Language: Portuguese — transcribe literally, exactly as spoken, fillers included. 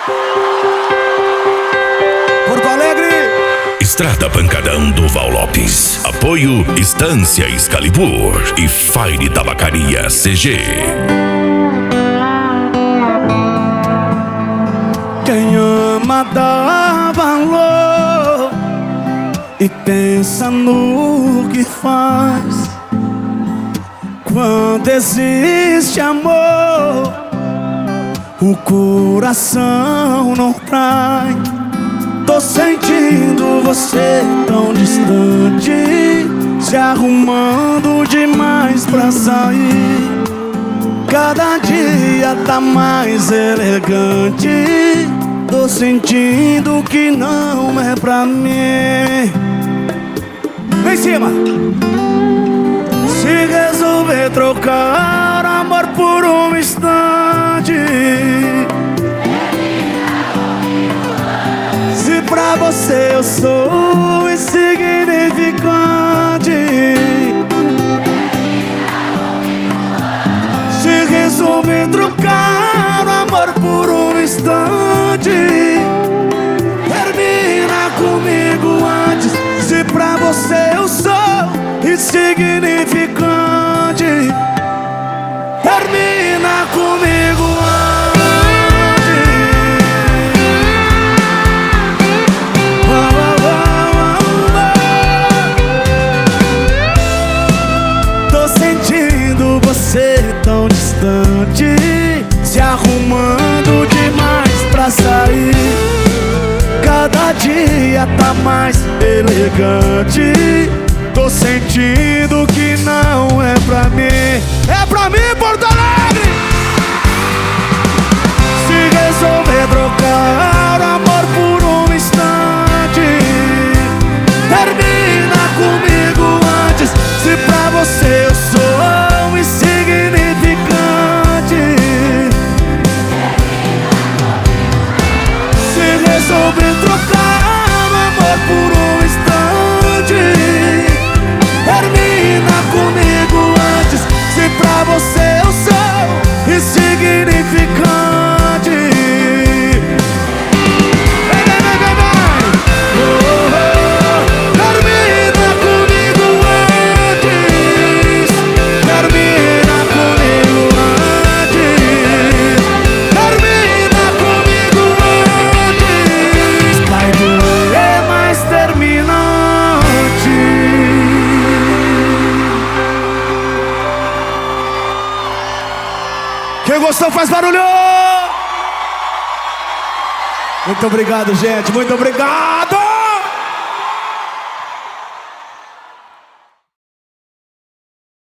Porto Alegre. Estrada Pancadão do Val Lopes. Apoio Estância Excalibur e Fire Tabacaria C G. Quem ama dá valor e pensa no que faz. Quando existe amor, o coração não trai. Tô sentindo você tão distante, se arrumando demais pra sair. Cada dia tá mais elegante. Tô sentindo que não é pra mim. Vem em cima. Se resolver trocar amor por um instante, se pra você eu sou insignificante, se resolver trocar amor por um instante, termina comigo antes. Se pra você eu sou insignificante, termina comigo antes. Oh, oh, oh, oh. Tô sentindo você tão distante, se arrumando demais pra sair. Cada dia tá mais elegante. Tô sentindo que não é pra mim. É pra mim, Porto Alegre! Se resolver trocar amor por um instante, termina comigo antes. Se pra você eu sou insignificante, se resolver trocar amor por um instante, termina comigo antes. Se pra você eu sou insignificante, vem, vem, vem, vem, vem. Oh, oh, termina comigo antes. Termina comigo antes. Termina comigo antes. Vai doer, mas termina antes. Quem gostou faz barulho! Muito obrigado, gente. Muito obrigado!